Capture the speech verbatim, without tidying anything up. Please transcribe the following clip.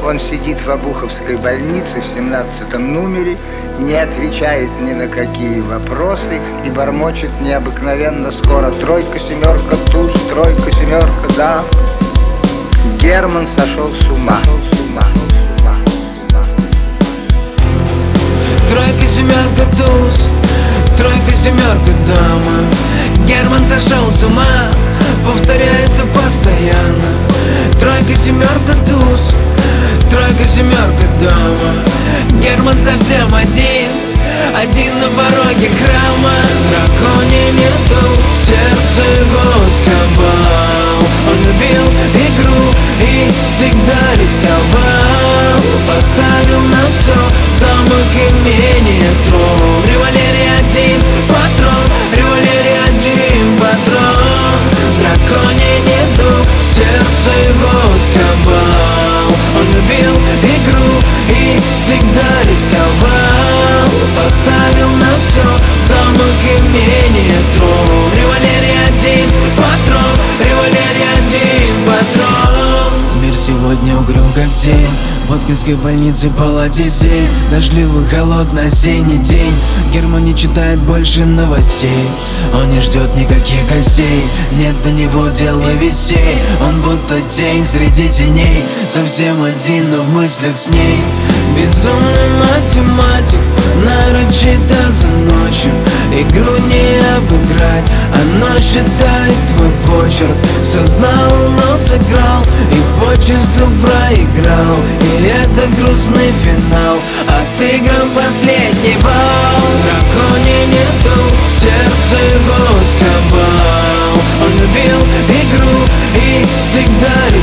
Он сидит в Обуховской больнице в семнадцатом номере, не отвечает ни на какие вопросы и бормочет необыкновенно скоро: тройка, семерка, туз, тройка, семерка, да. Герман сошел с ума. Тройка, семерка, туз, тройка, семерка, дама. Герман сошел с ума, повторяет это постоянно. Тройка, семерка, туз, тройка, семерка, дама. Герман совсем один, один на пороге храма. Драконий нету, сердце его сковал. Он любил игру и всегда рисковал. Поставил на все замок имение трон. Револьвере один патрон, револьвере один патрон. Драконий нету, сердце его сковал. Он любил игру и всегда рисковал. Поставил на все замок имение трон. Револьвере один патрон, револьвере один патрон. Мир сегодня угрюм как день. В Боткинской больнице палате семь. Дождливый, холодный осенний день. Герман не читает больше новостей. Он не ждет никаких гостей. Нет до него дел и вестей. Он будто тень среди теней. Совсем один, но в мыслях с ней. Безумный математик нарочит озаночив. Игру не обыграть, оно считает твой почерк. Все знал, но сыграл и почесту проиграл. И это грустный финал, отыгран последний бал. Драконий нету, сердце его сковал. Он любил игру и всегда